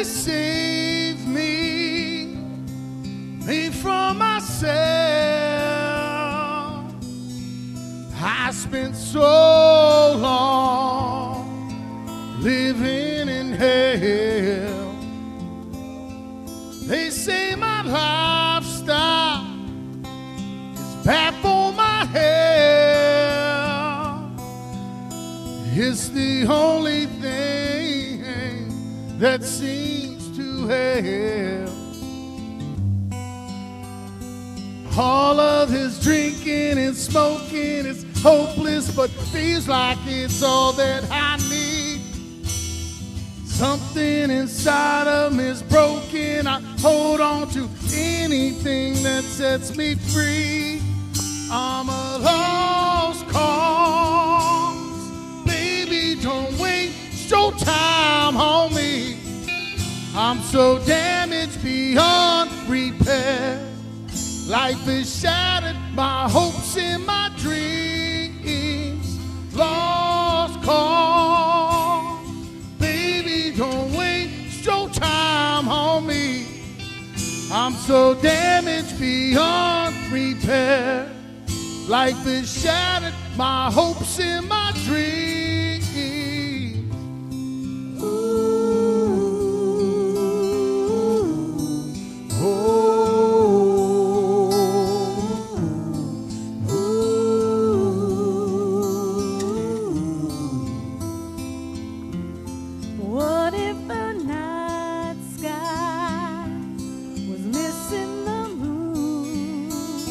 He saved me from myself. I spent so long living in hell. They say my lifestyle is bad for my health. It's the only thing that seems to help. All of this drinking and smoking is hopeless, but feels like it's all that I need. Something inside of me is broken. I hold on to anything that sets me free. I'm a lost cause. Baby, don't waste your time on me. I'm so damaged beyond repair. Life is shattered, my hopes and my dreams. Lost cause. Baby, don't waste your time on me. I'm so damaged beyond repair. Life is shattered, my hopes and my dreams. What if the night sky was missing the moon?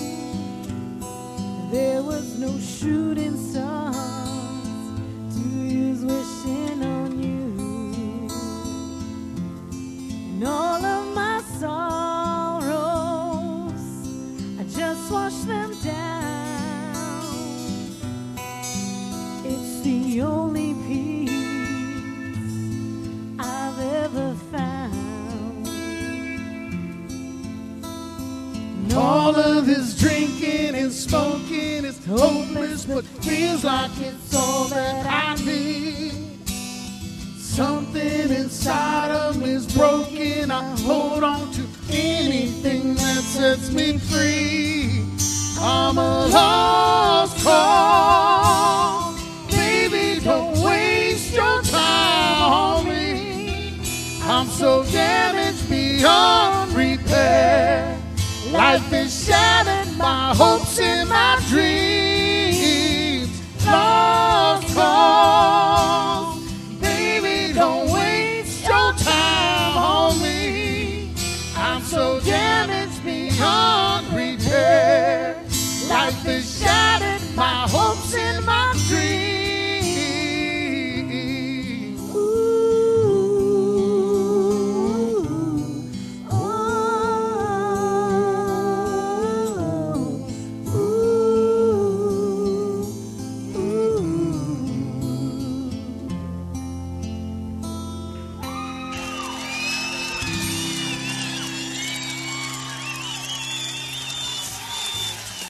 There was no shooting stars to use wishing on you. And all of my sorrows, I just washed them down. It's the only peace I've ever found. All of this drinking and smoking is hopeless, but feels like it's all that I need. Something inside of me is broken. I hold on to anything that sets me free. I'm a lost cause. Baby, don't waste your time on me. I'm so damaged beyond repair. Life is shattered, my hopes and my dreams.